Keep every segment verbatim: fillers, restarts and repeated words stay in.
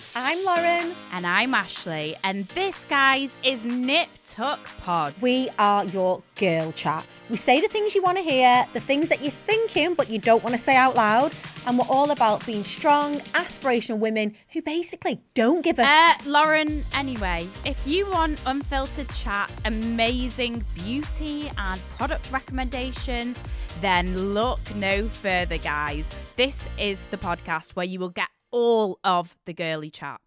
I'm Lauren. And I'm Ashley. And this, guys, is Nip Tuck Pod. We are your girl chat. We say the things you want to hear, the things that you're thinking but you don't want to say out loud. And we're all about being strong, aspirational women who basically don't give a... Uh, Lauren, anyway, if you want unfiltered chat, amazing beauty and product recommendations, then look no further, guys. This is the podcast where you will get all of the girly chat.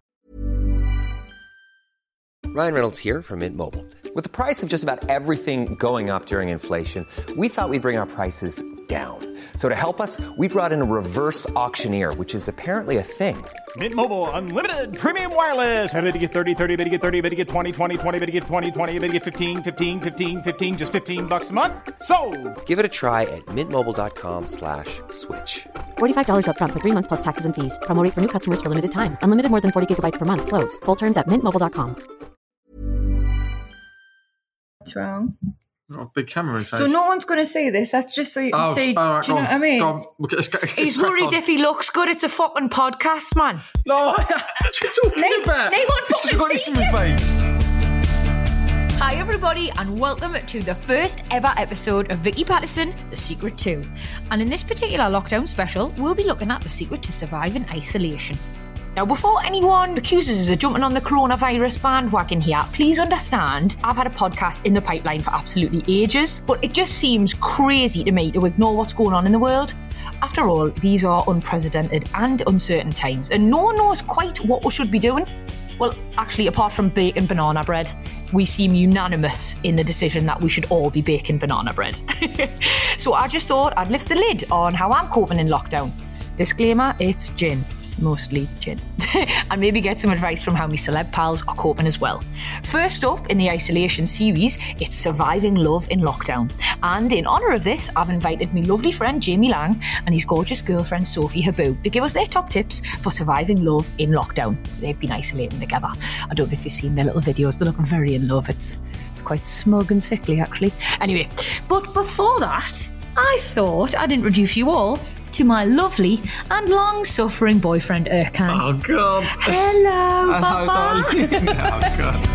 Ryan Reynolds here from Mint Mobile. With the price of just about everything going up during inflation, we thought we'd bring our prices down. So to help us, we brought in a reverse auctioneer, which is apparently a thing. Mint Mobile Unlimited Premium Wireless. How to get thirty, thirty, how to get thirty, how to get twenty, twenty, twenty, how to get twenty, twenty, how to get fifteen, fifteen, fifteen, fifteen, just fifteen bucks a month? Sold! Give it a try at mintmobile.com slash switch. forty-five dollars up front for three months plus taxes and fees. Promo rate for new customers for limited time. Unlimited more than forty gigabytes per month. Slows full terms at mint mobile dot com. What's wrong? Oh, big camera face. So no one's going to see this. That's just so you can Oh, see. all right, do you know go what I on, mean? go on. We'll get- let's get- let's He's crack worried on. if he looks good. It's a fucking podcast, man. No, what are you talking Name- about? name one It's 'cause fucking I've got this in season. my face. Hi everybody and welcome to the first ever episode of Vicky Patterson, The Secret To. And in this particular lockdown special, we'll be looking at the secret to surviving isolation. Now, before anyone accuses us of jumping on the coronavirus bandwagon here, please understand, I've had a podcast in the pipeline for absolutely ages, but it just seems crazy to me to ignore what's going on in the world. After all, these are unprecedented and uncertain times, and no one knows quite what we should be doing. Well, actually, apart from baking banana bread, we seem unanimous in the decision that we should all be baking banana bread. So I just thought I'd lift the lid on how I'm coping in lockdown. Disclaimer, it's gin. Mostly gin. And maybe get some advice from how my celeb pals are coping as well. First up in the isolation series, it's surviving love in lockdown. And in honour of this, I've invited my lovely friend Jamie Lang and his gorgeous girlfriend Sophie Habu to give us their top tips for surviving love in lockdown. They've been isolating together. I don't know if you've seen their little videos. They look very in love. It's, it's quite smug and sickly, actually. Anyway, but before that, I thought I'd introduce you all to my lovely and long-suffering boyfriend, Erkan. Oh, God. Hello, Hello, Papa. darling. Oh, God.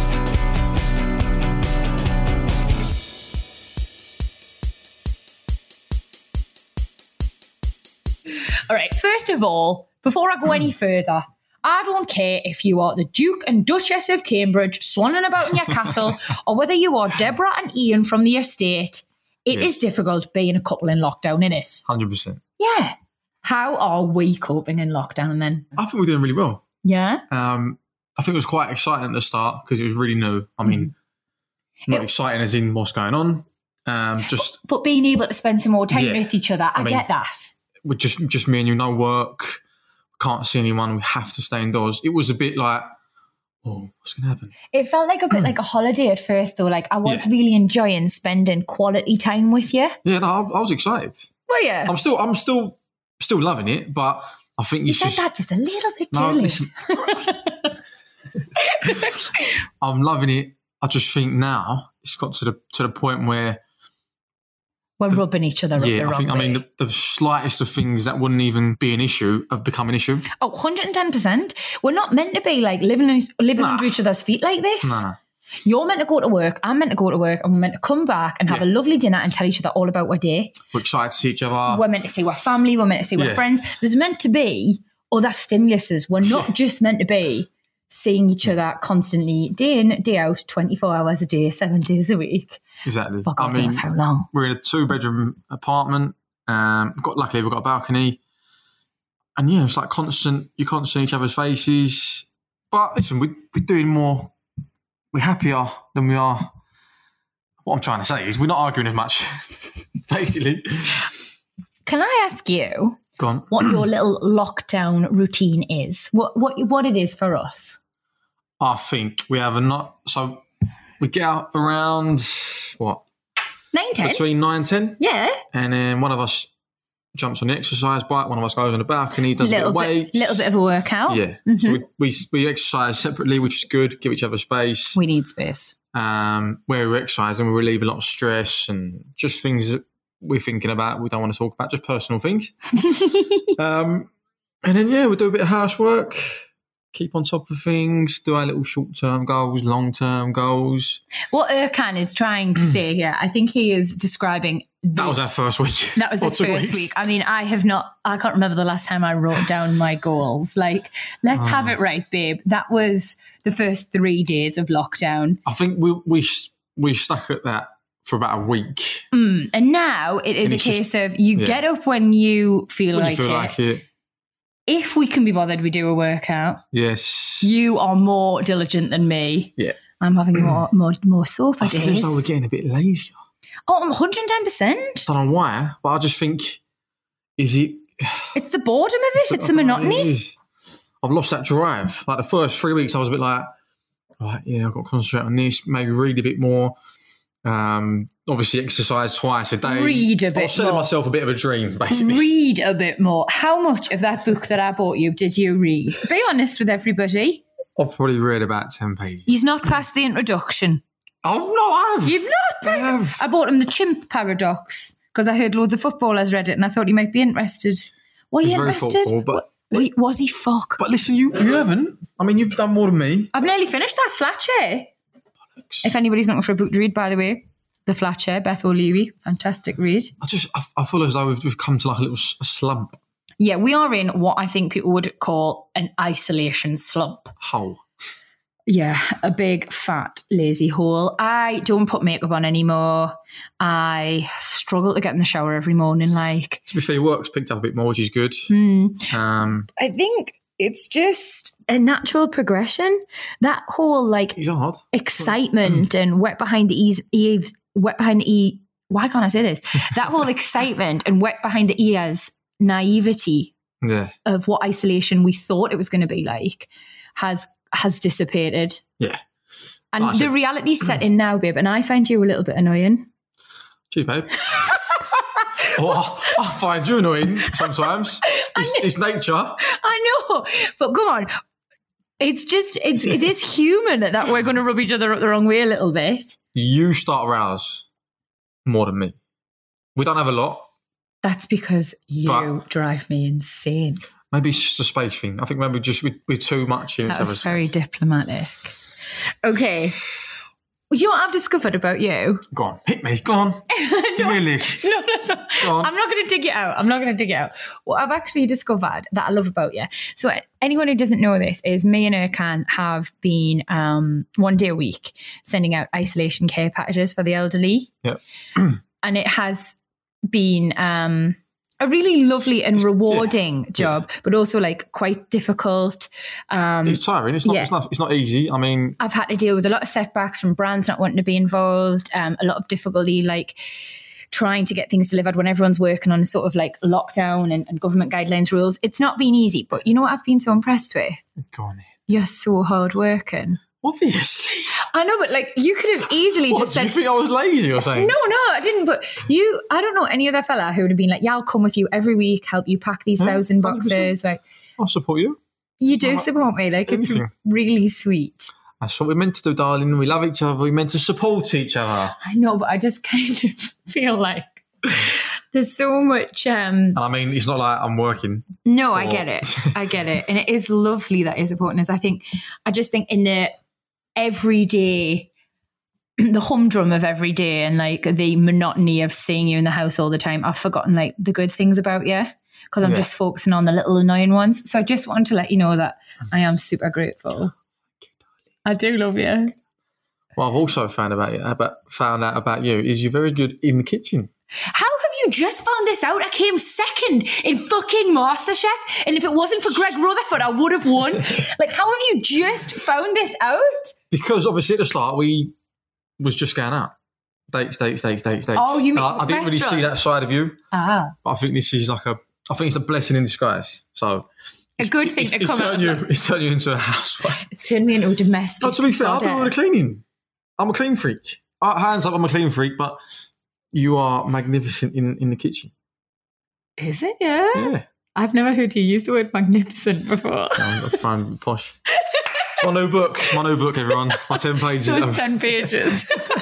All right, first of all, before I go any further, I don't care if you are the Duke and Duchess of Cambridge swanning about in your castle, or whether you are Deborah and Ian from the estate. It Yes. is difficult being a couple in lockdown, innit? one hundred percent. Yeah. How are we coping in lockdown then? I think we're doing really well. Yeah? Um, I think it was quite exciting at the start because it was really new. I mean, not It- exciting as in what's going on. Um, just But being able to spend some more time Yeah. with each other, I, I mean- get that. with just just me and you, no work, can't see anyone. We have to stay indoors. It was a bit like, oh, what's going to happen? It felt like a bit like a holiday at first, though. Like, I was Yeah. really enjoying spending quality time with you. Yeah, no, I, I was excited. Were you? I'm still, I'm still, still loving it, but I think You it's said just. that just a little bit too No, late. listen. I'm loving it. I just think now it's got to the to the point where We're rubbing each other up the yeah, wrong I think I mean way. the, the slightest of things that wouldn't even be an issue have become an issue. Oh, one hundred ten percent. We're not meant to be like living in, living Nah. under each other's feet like this. No, no. You're meant to go to work, I'm meant to go to work, and we're meant to come back and have Yeah. a lovely dinner and tell each other all about our day. We're excited to see each other. We're meant to see our family, we're meant to see our Yeah. friends. There's meant to be other stimuluses. We're not Yeah. just meant to be seeing each other constantly, day in, day out, twenty-four hours a day, seven days a week. Exactly. For God I mean, knows how long. we're in a two-bedroom apartment. Um, we've got luckily we've got a balcony, and yeah, it's like constant. You can't see each other's faces, but listen, we, we're doing more. We're happier than we are. What I'm trying to say is we're not arguing as much, basically. Can I ask you Go on. what your little lockdown routine is? What what what it is for us? I think we have a not so we get out around what Nine, ten? between nine and ten, Yeah. and then one of us jumps on the exercise bike. One of us goes on the balcony, does a bit Little of weights. bit, little bit of a workout. Yeah. So we, we we exercise separately, which is good. Give each other space. We need space. Um, where we're exercising, we relieve a lot of stress and just things that we're thinking about. We don't want to talk about, just personal things. um, and then yeah, we do a bit of housework. keep on top of things, do our little short-term goals, long-term goals. What Erkan is trying to say here, I think he is describing... The, That was our first week. That was the Or two first weeks. week. I mean, I have not... I can't remember the last time I wrote down my goals. Like, let's Oh. have it right, babe. That was the first three days of lockdown. I think we we we stuck at that for about a week. Mm. And now it is And a it's case just- of you yeah. get up when you feel, When like, you feel it. like it. If we can be bothered, we do a workout. Yes. You are more diligent than me. Yeah. I'm having more more, more sofa I feel as days. though we're getting a bit lazier. Oh, I'm one hundred ten percent. I don't know why, but I just think, is it... It's the boredom of it. It's the I don't know what it monotony. is. I've lost that drive. Like the first three weeks, I was a bit like, right, yeah, I've got to concentrate on this, maybe read a bit more. Um, obviously, exercise twice a day. Read a I bit was selling more. myself a bit of a dream, basically. Read a bit more. How much of that book that I bought you did you read? Be honest with everybody. I've probably read about ten pages. He's not past the introduction. Oh, no, I have. You've not I passed have. I bought him The Chimp Paradox because I heard loads of footballers read it and I thought he might be interested. Were you He's very interested? thoughtful, but- Wa- Wait, was he fuck? But listen, you, you haven't. I mean, you've done more than me. I've nearly finished that flat chair. If anybody's looking for a book to read, by the way, The Flat Chair, Beth O'Leary. Fantastic read. I just, I, I feel as though we've, we've come to like a little s- a slump. Yeah, we are in what I think people would call an isolation slump. Hole. Yeah, a big, fat, lazy hole. I don't put makeup on anymore. I struggle to get in the shower every morning. Like, To be fair, work's picked up a bit more, which is good. mm, Um, I think it's just a natural progression. That whole, like, it's hard. excitement and wet behind the ears, eaves, wet behind the e. Why can't I say this? That whole excitement and wet behind the ears naivety Yeah. of what isolation we thought it was going to be like has has dissipated. Yeah. And Like I the said- reality's set in now, babe, and I find you a little bit annoying. Cheers, babe. Oh, I, I find you annoying sometimes. It's, it's nature. I know, but come on. It's just, it's it is human that we're going to rub each other up the wrong way a little bit. You start arouse more than me. We don't have a lot. That's because you But- drive me insane. Maybe it's just a space thing. I think maybe just we, we're too much in each That was other's very space. diplomatic. Okay. You know what I've discovered about you? Go on, hit me. Go on. Give me a list. No, no, no. Go on. I'm not going to dig it out. I'm not going to dig it out. What I've actually discovered that I love about you. So anyone who doesn't know this is me and Erkan have been um, one day a week sending out isolation care packages for the elderly. Yep. And it has been um, a really lovely and rewarding yeah. job, but also like quite difficult. Um, It's tiring. It's not, yeah. it's not. It's not easy. I mean, I've had to deal with a lot of setbacks from brands not wanting to be involved, um, a lot of difficulty like trying to get things delivered when everyone's working on sort of like lockdown and, and government guidelines rules. It's not been easy, but you know what I've been so impressed with? go on. Then. You're so hardworking. Obviously. I know, but like you could have easily What, just do you said, think I was lazy or something? no, no, I didn't. But you, I don't know any other fella who would have been like, yeah, I'll come with you every week, help you pack these Yeah, thousand one hundred percent. boxes. Like I'll support you. you do Uh, support me. Like it's anything. really sweet. That's what we're meant to do, darling. We love each other. We're meant to support each other. I know, but I just kind of feel like there's so much. Um, And I mean, it's not like I'm working. no, I Or- get it. I get it. And it is lovely that you're supporting us. I think, I just think in the everyday, the humdrum of every day and like the monotony of seeing you in the house all the time, I've forgotten like the good things about you because I'm Yeah. just focusing on the little annoying ones. So I just wanted to let you know that I am super grateful. I do love you. What I've also found about you, about, found out about you, is you're very good in the kitchen. How have you just found this out? I came second in fucking MasterChef. And if it wasn't for Greg Rutherford, I would have won. Like, how have you just found this out? Because obviously at the start we was just going out. Dates, dates, dates, dates, dates. Oh, you mean And I, I didn't really see that restaurants? side of you. Ah. But I think this is like a, I think it's a blessing in disguise. So A good thing it's, to it's come out turned of you, that. it's turned you into a housewife. It's turned me into a domestic. But to be fair, I do all the goddess. cleaning. I'm a clean freak. Uh, hands up, I'm a clean freak, but you are magnificent in, in the kitchen. Is it? Yeah? Yeah. I've never heard you use the word magnificent before. I'm going to find posh. It's my new book. It's my new book, everyone. My ten pages. Those of- ten pages.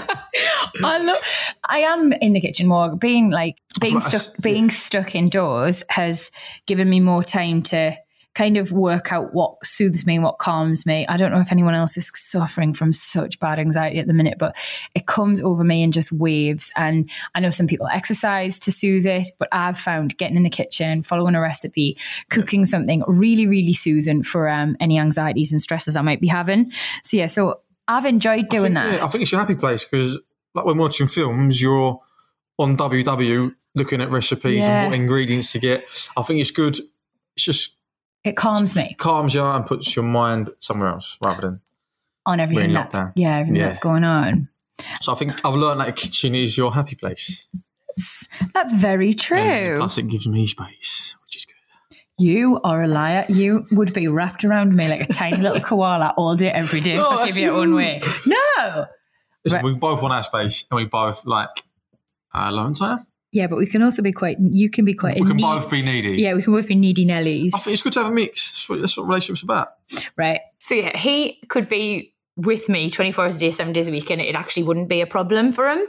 I love. I am in the kitchen more. Being like being thought I stuck, s- being stuck indoors has given me more time to kind of work out what soothes me and what calms me. I don't know if anyone else is suffering from such bad anxiety at the minute, but it comes over me in just waves. And I know some people exercise to soothe it, but I've found getting in the kitchen, following a recipe, cooking something really, really soothing for um, any anxieties and stresses I might be having. So yeah, so I've enjoyed doing I think, that. Yeah, I think it's your happy place because like when watching films, you're on W W looking at recipes Yeah. and what ingredients to get. I think it's good. It's just It calms me calms you and puts your mind somewhere else rather than on everything Really that's lockdown. yeah, everything Yeah. that's going on. So I think I've learned that a kitchen is your happy place. That's very true. And plus it gives me space, which is good. You are a liar. You would be wrapped around me like a tiny little koala all day, every day. No, if I that's give you your own you. way. No. Listen, Right. we both want our space and we both like our alone time. Yeah, but we can also be quite, you can be quite We a can need- both be needy. Yeah, we can both be needy Nellies. I think it's good to have a mix. That's what, that's what relationships are about. Right. So yeah, he could be with me twenty-four hours a day, seven days a week, and it actually wouldn't be a problem for him.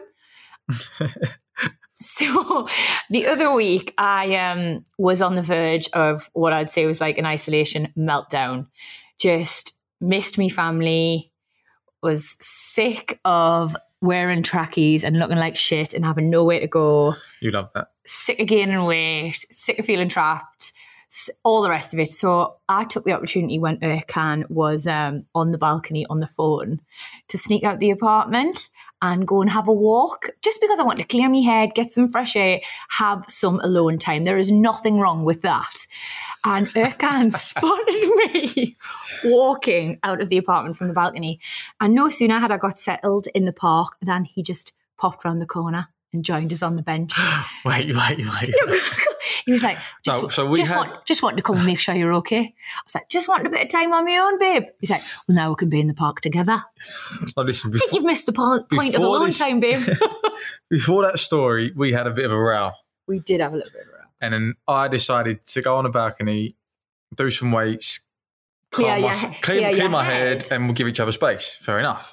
So the other week, I um, was on the verge of what I'd say was like an isolation meltdown. Just missed me family, was sick of wearing trackies and looking like shit and having nowhere to go, You love that. sick of gaining weight, sick of feeling trapped, s- all the rest of it. So I took the opportunity when Erkan was um, on the balcony on the phone to sneak out the apartment and go and have a walk, just because I want to clear my head, get some fresh air, have some alone time. There is nothing wrong with that. And Erkan spotted me walking out of the apartment from the balcony. And no sooner had I got settled in the park than he just popped round the corner and joined us on the bench. Wait, wait, wait. He was like, just, No, so we just, had- want, just want to come and make sure you're okay. I was like, just want a bit of time on my own, babe. He's like, well, now we can be in the park together. Oh, listen, I think before, you've missed the po- point of before alone this- time, babe. before that story, we had a bit of a row. We did have a little bit of a row. And then I decided to go on the balcony, do some weights, Clear calm your my, he- clear, clear clear your my head. head, and we'll give each other space. Fair enough.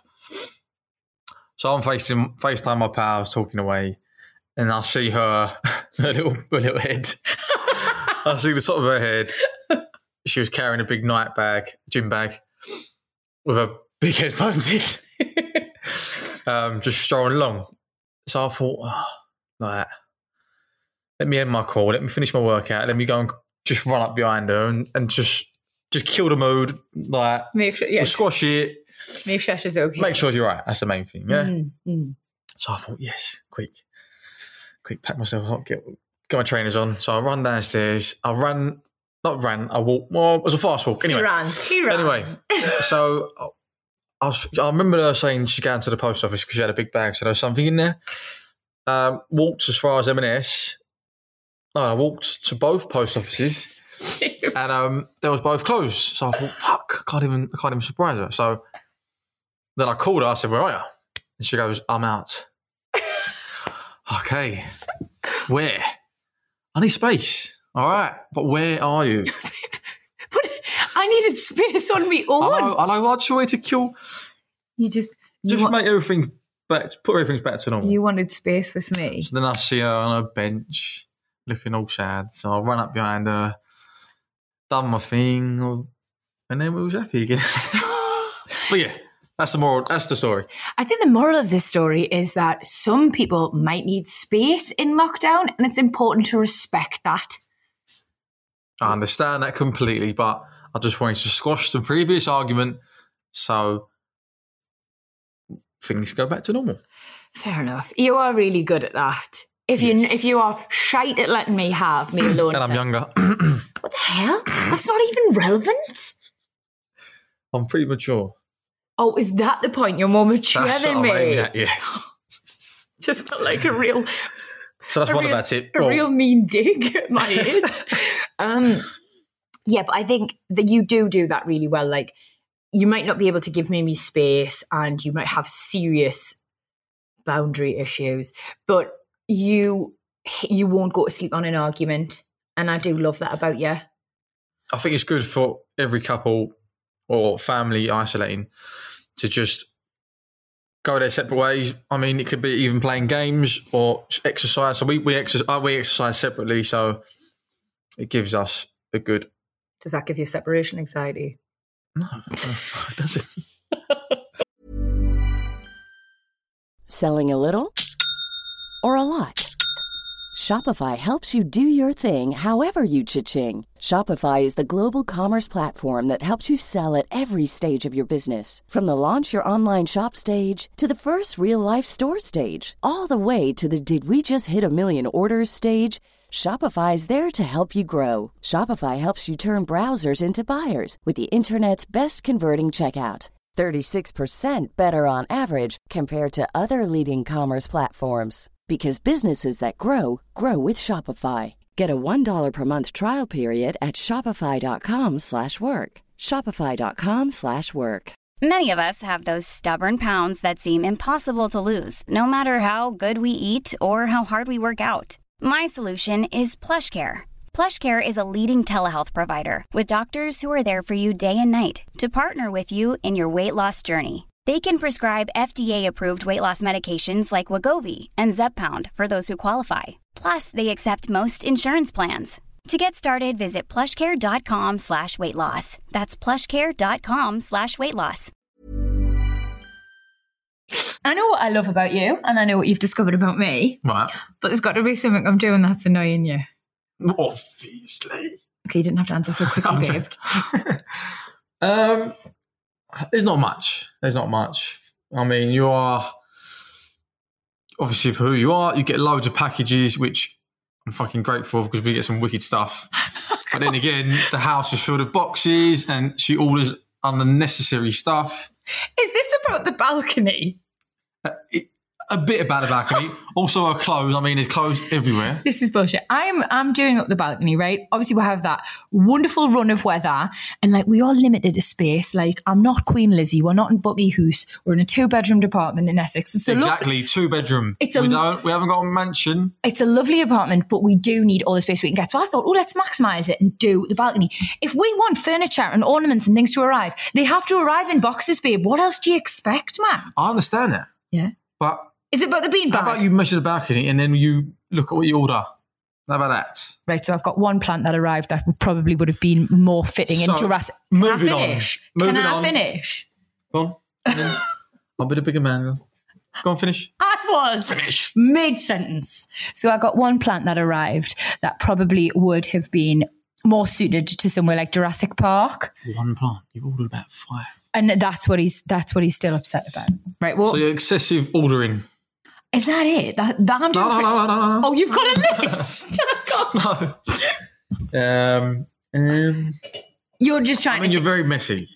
So I'm facing FaceTime my pals, talking away, and I see her, her little, her little head. I see the top of her head. She was carrying a big night bag, gym bag, with her big headphones in, um, just strolling along. So I thought, oh, like, let me end my call, let me finish my workout, let me go and just run up behind her and, and just just kill the mood, like, Make sure, yeah, we'll squash it, make sure she's okay. make sure you're right. That's the main thing, yeah? Mm, mm. So I thought, yes, quick, quick, pack myself up, get, get my trainers on. So I run downstairs. I ran, not ran, I walked. Well, it was a fast walk. Anyway, He ran. He ran. Anyway, so I, was, I remember her saying she's going to the post office because she had a big bag, so there was something in there. Um, walked as far as M and S. No, I walked to both post offices, and um, they was both closed. So I thought, fuck, I can't even, I can't even surprise her. So then I called her. I said, "Where are you?" And she goes, "I'm out." Okay, where? I need space. All right, but where are you? But I needed space on me own. I know, I know. I just wanted to kill. You just, you, Just wa- make everything back, put everything back to normal. you wanted space with me. So then I see her on a bench, looking all sad. So I run up behind her, done my thing, and then we was happy again. But yeah, that's the moral. That's the story. I think the moral of this story is that some people might need space in lockdown, and it's important to respect that. I understand that completely, but I just wanted to squash the previous argument so things go back to normal. Fair enough. You are really good at that. If you Yes. if you are shite at letting me have me alone, And I'm time- younger. What the hell? That's not even relevant. I'm pretty mature. Oh, is that the point? You're more mature That's than what me. I'm aiming at, yes. Just felt like a real, So that's a one real, of our tip. a Well, real mean dig at my age. um, yeah, but I think that you do do that really well. Like, you might not be able to give me space, and you might have serious boundary issues, but you you won't go to sleep on an argument, and I do love that about you. I think it's good for every couple or family isolating to just go their separate ways. I mean, it could be even playing games or exercise. So we we exercise, we exercise separately, so it gives us a good Does that give you separation anxiety? No, it doesn't. Selling a little or a lot? Shopify helps you do your thing however you cha-ching. Shopify is the global commerce platform that helps you sell at every stage of your business. From the launch your online shop stage to the first real-life store stage, all the way to the did we just hit a million orders stage. Shopify is there to help you grow. Shopify helps you turn browsers into buyers with the internet's best converting checkout. thirty-six percent better on average compared to other leading commerce platforms. Because businesses that grow, grow with Shopify. Get a one dollar per month trial period at shopify.com slash work. Shopify.com slash work. Many of us have those stubborn pounds that seem impossible to lose, no matter how good we eat or how hard we work out. My solution is PlushCare. PlushCare is a leading telehealth provider with doctors who are there for you day and night to partner with you in your weight loss journey. They can prescribe F D A-approved weight loss medications like Wegovy and Zepbound for those who qualify. Plus, they accept most insurance plans. To get started, visit plushcare.com slash weight loss. That's plushcare.com slash weight loss. I know what I love about you, and I know what you've discovered about me. Right. But there's got to be something I'm doing that's annoying you. Obviously. Okay, you didn't have to answer so quickly, babe. um, there's not much. There's not much. I mean, you are, obviously for who you are, you get loads of packages, which I'm fucking grateful because we get some wicked stuff. But then again, the house is filled with boxes and she orders unnecessary stuff. Is this about the balcony? Uh, it, a bit about the balcony. Also her clothes. I mean, there's clothes everywhere. This is bullshit. I'm I'm doing up the balcony, right? Obviously, we have that wonderful run of weather, and like we are limited to space. Like I'm not Queen Lizzie. We're not in Bucky House. We're in a two bedroom apartment in Essex. It's a exactly lovely, two bedroom. It's a, we don't. We haven't got a mansion. It's a lovely apartment, but we do need all the space we can get. So I thought, oh, let's maximise it and do the balcony. If we want furniture and ornaments and things to arrive, they have to arrive in boxes, babe. What else do you expect, man? I understand that. Yeah, but. Is it about the beanbag? How about you measure the balcony and then you look at what you order? How about that? Right, so I've got one plant that arrived that would probably would have been more fitting so, in Jurassic. Can moving I finish? on. Can Moving I on. finish? Go on. I'll be the bigger man. Go on, finish. I was. Finish. Mid-sentence. So I got one plant that arrived that probably would have been more suited to somewhere like Jurassic Park. One plant. You've ordered about five. And that's what he's that's what he's still upset about. Right, well, so you're excessive ordering. Is that it? That, that I'm doing no, no, no, no, no, no. Oh, you've got a list. no. Um, um, you're just trying I mean, to... you're very messy.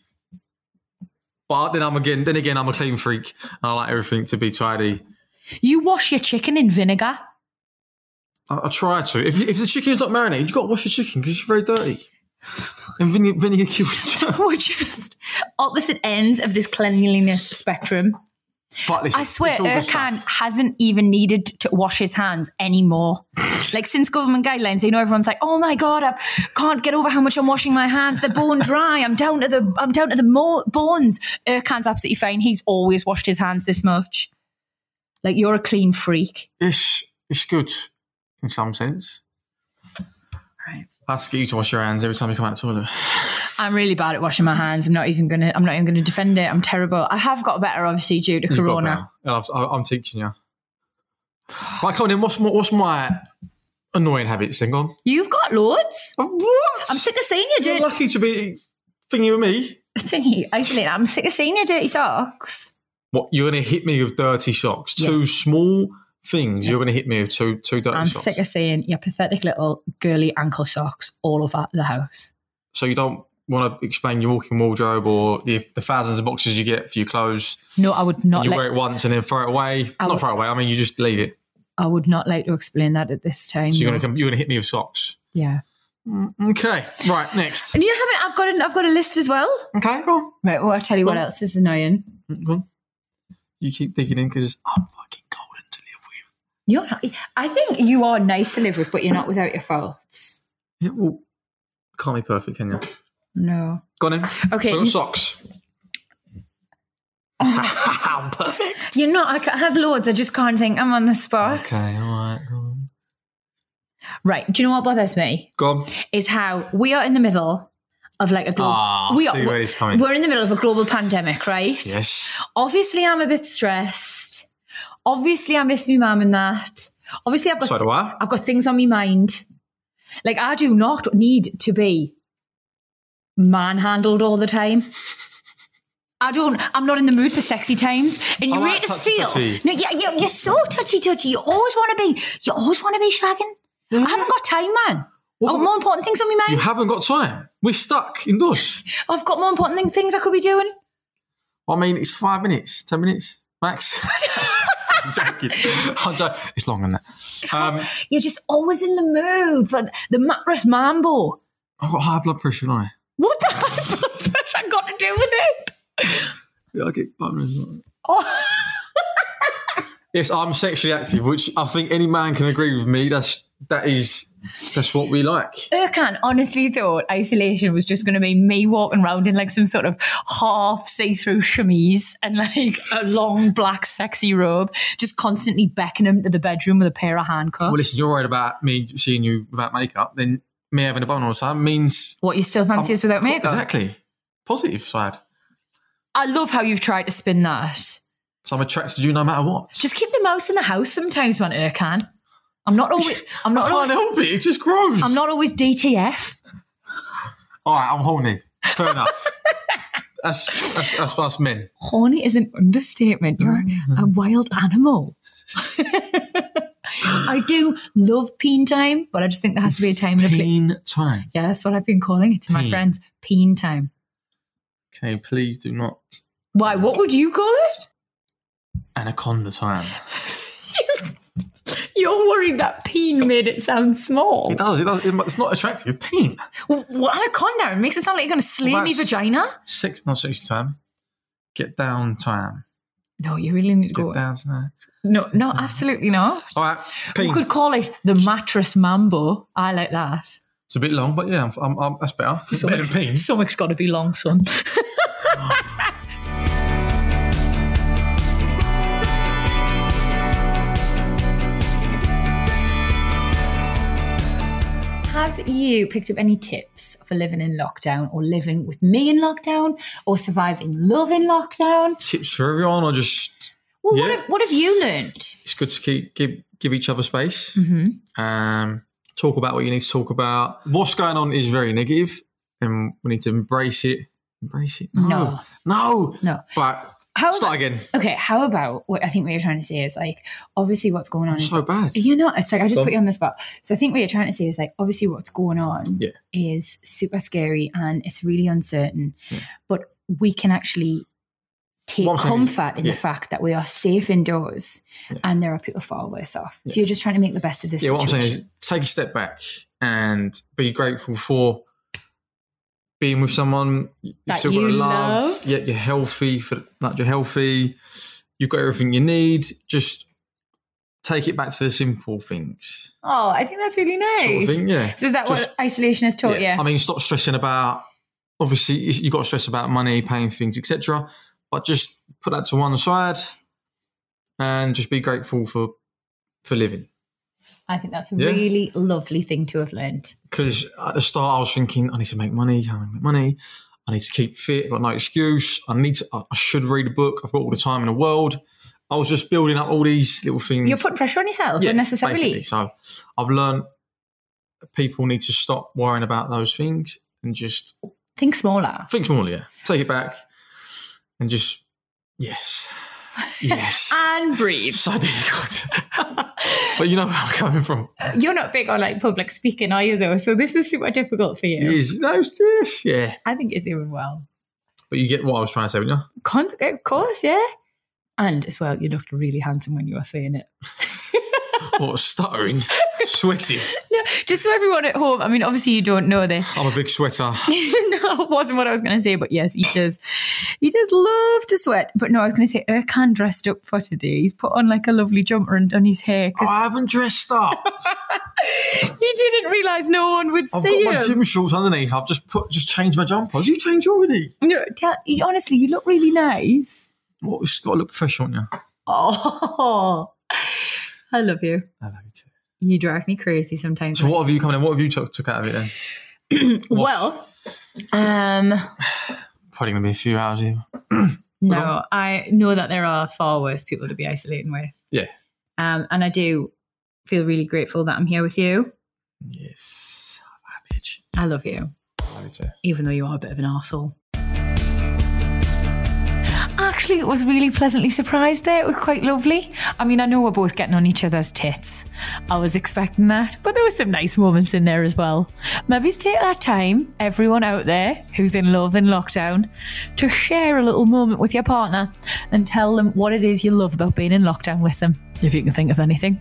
But then I'm again, then again, I'm a clean freak. And I like everything to be tidy. You wash your chicken in vinegar? I, I try to. If, if the chicken's not marinated, you've got to wash your chicken because it's very dirty. And vinegar, vinegar kills it. We're just opposite ends of this cleanliness spectrum. But listen, I swear Erkan hasn't even needed to wash his hands anymore. Like since government guidelines, you know, everyone's like, oh my God, I can't get over how much I'm washing my hands. They're bone dry. I'm down to the I'm down to the mo- bones. Erkan's absolutely fine. He's always washed his hands this much. Like you're a clean freak. It's, it's good in some sense. Right. I have to get you to wash your hands every time you come out of the toilet. I'm really bad at washing my hands. I'm not even gonna. I'm not even gonna defend it. I'm terrible. I have got better, obviously, due to You've Corona. got better. I'm teaching you. Right, come on in. What's my, what's my annoying habits? Then go on. You've got loads. What? I'm sick of seeing you, You're dirty. lucky to be thingy with me. Thingy. Actually, I'm sick of seeing your dirty socks. What? You're going to hit me with dirty socks? Two Yes. small things. Yes. You're going to hit me with two two dirty I'm socks. sick of seeing your pathetic little girly ankle socks all over the house. So you don't want to explain your walking wardrobe or the, the thousands of boxes you get for your clothes? No, I would not. You Like, wear it once and then throw it away. I Not would- throw it away. I mean, you just leave it. I would not like to explain that at this time. So you're no. going to come. You're going to hit me with socks. Yeah. Okay. Right. Next. And you haven't. I've got. A, I've got a list as well. Okay. Go on. Right. Well, I'll tell you Go what on. else is annoying. Go on. You keep digging in because I'm fucking golden to live with. You're not. I think you are nice to live with, but you're not without your faults. Yeah, well, can't be perfect, can you? No. Go on in. Okay. So I've got socks. How perfect. You're not. I ca- I have loads. I just can't think. I'm on the spot. Okay, all right. Go on. Right. Do you know what bothers me? Go on. Is how we are in the middle of like a global... Ah, we see where it's coming. We're in the middle of a global pandemic, right? Yes. Obviously, I'm a bit stressed. Obviously, I miss my mum and that. Obviously, I've got So do I. I've got things on my mind. Like, I do not need to be manhandled all the time. I don't, I'm not in the mood for sexy times. And you I like rate us touchy, feel. touchy. No, yeah, you're, you're so touchy touchy. You always want to be, you always want to be shagging. Yeah. I haven't got time, man. What- I've got more important things on my You mind. haven't got time. We're stuck indoors. I've got more important things, things I could be doing. I mean, it's five minutes, ten minutes max. I'm joking. I'm joking. It's longer than that. Um, You're just always in the mood for the mattress mambo. I've got high blood pressure, don't I? What the hell's that got to do with it? Yeah, I get boners. Oh. Yes, I'm sexually active, which I think any man can agree with me. That's that is that's what we like. Erkan honestly thought isolation was just going to be me walking around in like some sort of half see-through chemise and like a long black sexy robe, just constantly beckoning him to the bedroom with a pair of handcuffs. Well, listen, you're worried about me seeing you without makeup, then me having a boner all the time means What, you still fancy us without makeup? Exactly. Positive side. I love how you've tried to spin that. So I'm attracted to you no matter what. Just keep the mouse in the house sometimes, man, Erkan. I'm not always. I'm not. I can't always, help it. It just grows. I'm not always D T F. All right, I'm horny. Fair enough. That's that's that's for us men. Horny is an understatement. You're a wild animal. I do love peen time, but I just think there has to be a time and a place. Peen time. Yeah, that's what I've been calling it to my Peen. friends. Peen time. Okay, please do not. Why? What would you call it? Anaconda time. You're worried that peen made it sound small. It does. It does. It's not attractive. Peen. Well, what anaconda? It makes it sound like you're going to slay Well, me that's- vagina. Six, not sixty time. Get down time. No, you really need to Get go. down tonight. No, no, absolutely not. All right, We peen. could call it the mattress mambo. I like that. It's a bit long, but yeah, I'm, I'm, I'm, that's better. It's better than peen. Something's got to be long, son. Have you picked up any tips for living in lockdown or living with me in lockdown or surviving love in lockdown? Tips for everyone, or just Well, yeah. what, have, what have you learned? It's good to keep give give each other space. Mm-hmm. Um, talk about what you need to talk about. What's going on is very negative, and we need to embrace it. Embrace it. No, No. no, No. But How start about- again. Okay, how about what I think what you're trying to say is like, obviously what's going on I'm is so bad. You know, it's like I just Go on. put you on the spot. So I think what you're trying to say is like, obviously what's going on Yeah. is super scary and it's really uncertain. But we can actually take What I'm saying is- comfort in yeah. the fact that we are safe indoors and there are people far worse off. So you're just trying to make the best of this Yeah, what I'm situation. saying is take a step back and be grateful for being with someone you That still you got to love. love. Yeah, you're healthy. For like you're healthy. You've got everything you need. Just take it back to the simple things. Oh, I think that's really nice. Sort of thing, yeah. So is that Just- what isolation has taught you? I mean, stop stressing about. Obviously, you've got to stress about money, paying things, et cetera. But just put that to one side and just be grateful for for living. I think that's a Yeah. really lovely thing to have learned. Because at the start, I was thinking, I need to make money. How do I make money? I need to keep fit. I've got no excuse. I need to. I I should read a book. I've got all the time in the world. I was just building up all these little things. You're putting pressure on yourself unnecessarily. basically. So I've learned that people need to stop worrying about those things and just Think smaller. think smaller. Yeah. Take it back and just yes, yes. And breathe. So difficult. But you know where I'm coming from. You're not big on like public speaking, are you though? So this is super difficult for you. It is. No, it's this. Yeah. I think you're doing well. But you get what I was trying to say, don't you? Con- of course, yeah. And as well, you looked really handsome when you were saying it. What, stuttering? Sweaty. No, just so everyone at home, I mean, obviously you don't know this. I'm a big sweater. No, it wasn't what I was going to say, but yes, he does. He does love to sweat. But no, I was going to say Erkan dressed up for today. He's put on like a lovely jumper and done his hair. Cause I haven't dressed up. he didn't realise no one would I've see got my him. gym shorts underneath. I've just put just changed my jumper. You changed already? No, tell, honestly, you look really nice. Well, it's got to look professional, yeah. Oh, I love you. I love you too. You drive me crazy sometimes. So what have you come in? What have you took, took out of it then? What's- Well, Um, Probably going to be a few hours either. no, I know that there are far worse people to be isolating with. Yeah. Um, and I do feel really grateful that I'm here with you. Yes. Bitch. I love you. I would say. Even though you are a bit of an arsehole. Actually, it was really pleasantly surprised there. It was quite lovely. I mean, I know we're both getting on each other's tits. I was expecting that, but there were some nice moments in there as well. Maybe take that time, everyone out there who's in love in lockdown, to share a little moment with your partner and tell them what it is you love about being in lockdown with them, if you can think of anything.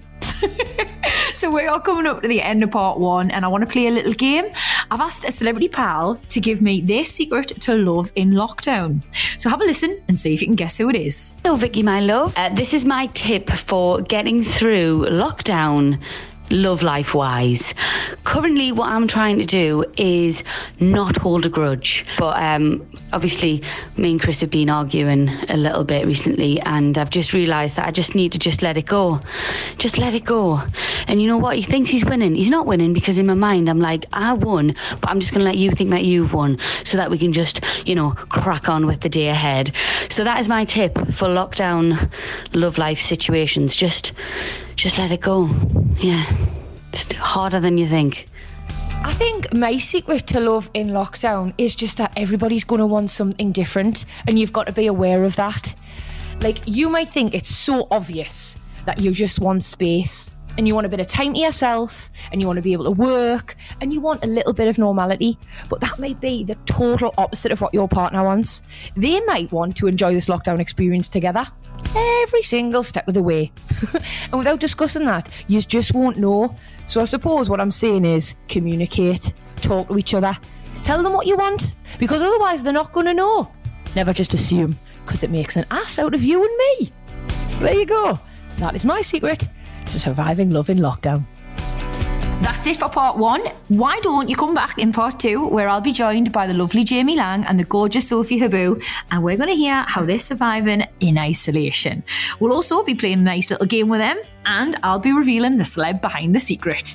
So we are coming up to the end of part one, and I want to play a little game. I've asked a celebrity pal to give me their secret to love in lockdown. So have a listen and see if you can guess who it is. Hello, Vicky, my love. Uh, this is my tip for getting through lockdown, love life wise. Currently, what I'm trying to do is not hold a grudge. But um, obviously, me and Chris have been arguing a little bit recently, and I've just realised that I just need to just let it go. Just let it go. And you know what? He thinks he's winning. He's not winning, because in my mind, I'm like, I won, but I'm just going to let you think that you've won so that we can just, you know, crack on with the day ahead. So that is my tip for lockdown love life situations. Just, just let it go. Yeah. It's harder than you think. I think my secret to love in lockdown is just that everybody's going to want something different, and you've got to be aware of that. Like, you might think it's so obvious that you just want space, and you want a bit of time to yourself, and you want to be able to work, and you want a little bit of normality, but that might be the total opposite of what your partner wants. They might want to enjoy this lockdown experience together, every single step of the way. And without discussing that, you just won't know. So I suppose what I'm saying is communicate, talk to each other, tell them what you want, because otherwise they're not going to know. Never just assume, because it makes an ass out of you and me. So there you go. That is my secret to surviving love in lockdown. That's it for part one. Why don't you come back in part two, where I'll be joined by the lovely Jamie Lang and the gorgeous Sophie Habu, and we're going to hear how they're surviving in isolation. We'll also be playing a nice little game with them, and I'll be revealing the celeb behind the secret.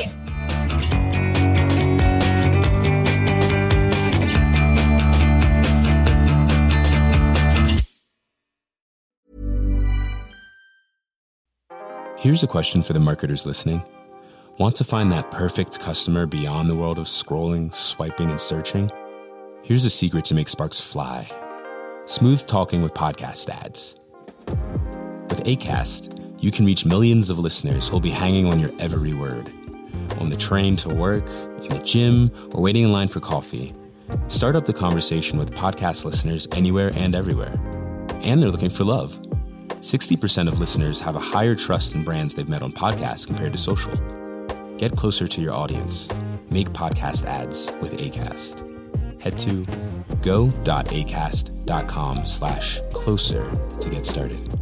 Here's a question for the marketers listening. Want to find that perfect customer beyond the world of scrolling, swiping, and searching? Here's a secret to make sparks fly. Smooth talking with podcast ads. With Acast, you can reach millions of listeners who'll be hanging on your every word. On the train to work, in the gym, or waiting in line for coffee. Start up the conversation with podcast listeners anywhere and everywhere. And they're looking for love. sixty percent of listeners have a higher trust in brands they've met on podcasts compared to social. Get closer to your audience. Make podcast ads with Acast. Head to go.acast.com slash closer to get started.